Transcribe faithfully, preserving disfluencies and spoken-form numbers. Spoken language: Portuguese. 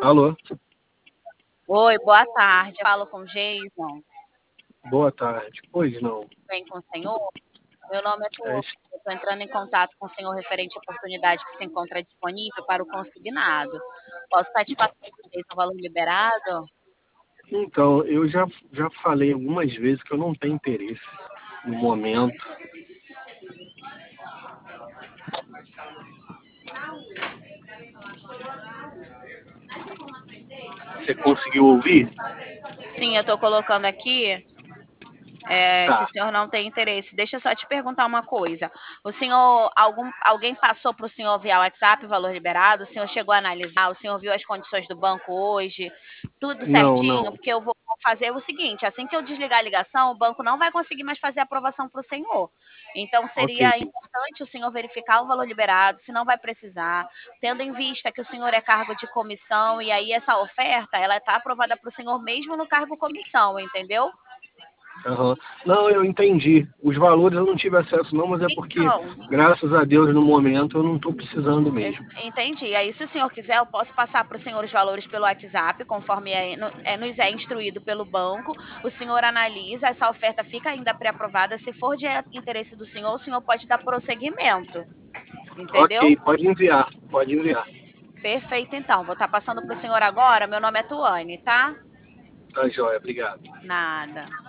Alô? Oi, boa tarde. Eu falo com o Jason. Boa tarde. Pois não. Bem com o senhor? Meu nome é É, Tuane. Eu estou entrando em contato com o senhor referente à oportunidade que se encontra disponível para o consignado. Posso estar te passando o Jason valor liberado? então, eu já, já falei algumas vezes que eu não tenho interesse no momento. Você conseguiu ouvir? Sim, eu estou colocando aqui é, que o Tá. senhor não tem interesse. Deixa eu só te perguntar uma coisa. O senhor, algum, alguém passou para o senhor via WhatsApp o valor liberado? O senhor chegou a analisar? O senhor viu as condições do banco hoje? Tudo Não, certinho? não. Porque eu vou fazer o seguinte: assim que eu desligar a ligação, o banco não vai conseguir mais fazer a aprovação para o senhor. Então, Ok. seria importante o senhor verificar o valor liberado, se não vai precisar, tendo em vista que o senhor é cargo de comissão e aí essa oferta ela está aprovada para o senhor mesmo no cargo comissão, entendeu? Aham. Não, eu entendi. Os valores eu não tive acesso não, mas é porque, Então, graças a Deus, no momento eu não estou precisando mesmo. entendi. Aí, se o senhor quiser, eu posso passar para o senhor os valores pelo WhatsApp, conforme é, no- é, nos é instruído pelo banco. O senhor analisa, essa oferta fica ainda pré-aprovada. Se for de interesse do senhor, o senhor pode dar prosseguimento. Entendeu? Ok, pode enviar. Pode enviar. Perfeito, então. Vou estar passando para o senhor agora. Meu nome é Tuane, tá? Tá, joia. Obrigado. Nada.